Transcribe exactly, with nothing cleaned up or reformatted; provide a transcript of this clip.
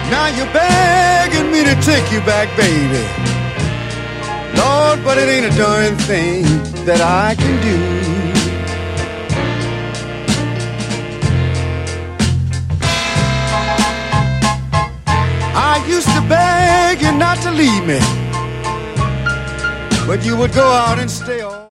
Now you're begging me to take you back, baby. Lord, but it ain't a darn thing that I can do. I used to beg you not to leave me, but you would go out and stay all